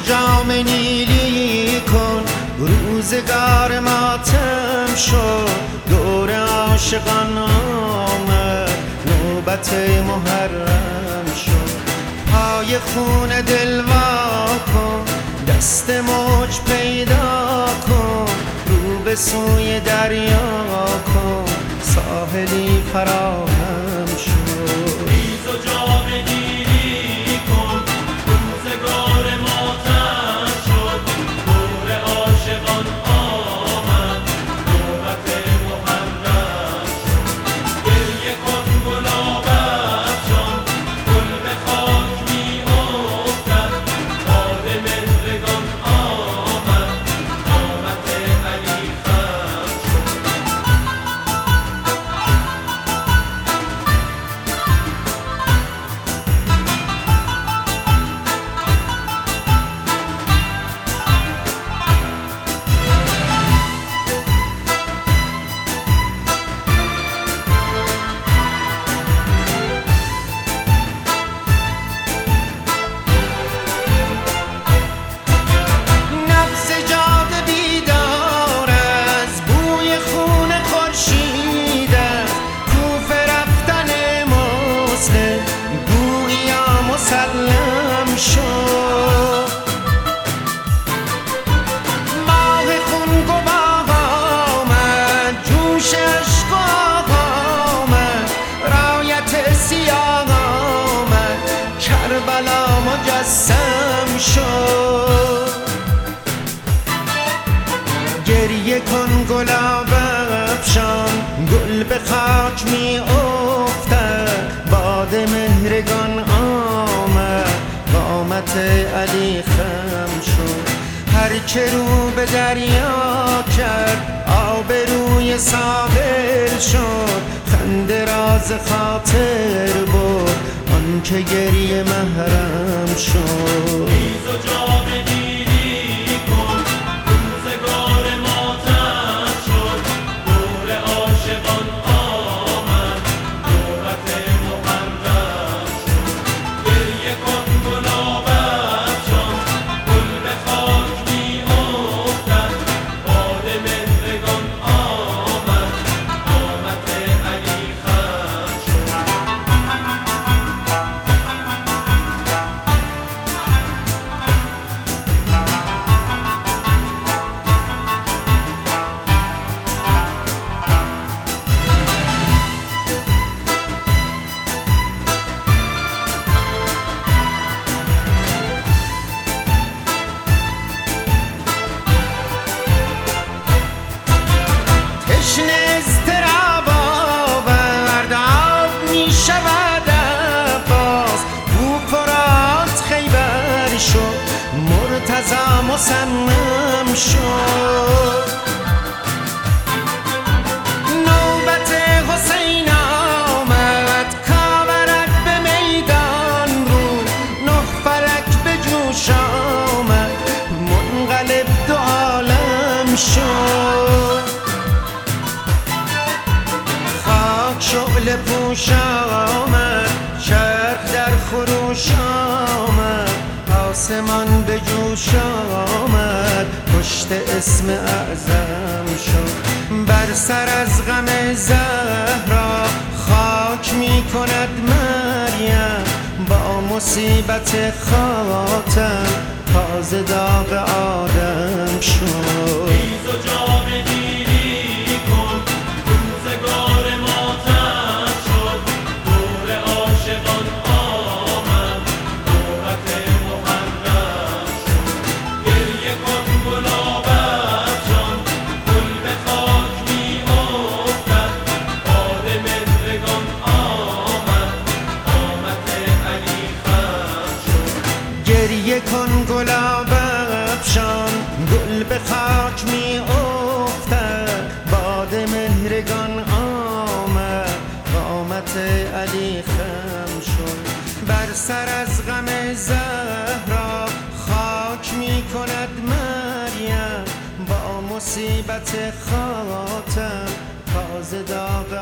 جام نیلی کن، روزگار ماتم شد، دور عاشقان آمد، نوبت محرم شد. پای خون دل وا کن، دست موج پیدا کن، رو به سوی دریا کن، ساحلی فراهم شد. ریز و جام نیلی کن، روزگار ماتم شد، دور عاشقان آمد، نوبت محرم شد. گریه کن گلاب افشان، گل به خاک می افتد، باد مهرگان آمد، قامت علی خم شد. مسلم شد ماه خون گواه آمد، جوش عشق آمد، رایت سیاه آمد، کربلا مجسم شد. گریه کن گلاب افشان، گل به خاک می افتد، باد مهرگان آمد، قامت علی خم شد. هر که رو به دریا کرد، آبروی ساحل شد، خنده راز خاطر بود، آن که گریه محرم شد. ریز و جام نیلی کن، روزگار ماتم شد، دور عاشقان آمد، نوبت محرم شد. گریه کن گلاب افشان، گل به خاک می افتد، باد مهرگان آمد، قامت علی خم شد. تشنه اضطراب آورد، آب می شود عباس، او فرات خیبر شد، مرتضی مصمم شد. نوبت حسین آمد، کاورک به میدان رو، نه فلک به جوش آمد، منقلب دو عالم شد. شعله پوش آمد، چرخ در خروش آمد، آسمان به جوش آمد، پشت اسم اعظم شد. بر سر از غم زهرا خاک می کند مریم، با مصیبت خاتم تازه داغ آدم شد. ریز و جام نیلی کن، روزگار ماتم شد، دور عاشقان آمد، نوبت محرم شد. گریه کن گلاب افشان، گل به خاک می افتد، باد مهرگان آمد، قامت علی خم شد. گریه کن گلاب افشان، گل به خاک می افتد، باد مهرگان آمد، قامت علی خم شد. بر سر از غم زهرا خاک می کند مریم، با مصیبت خاتم تازه داغ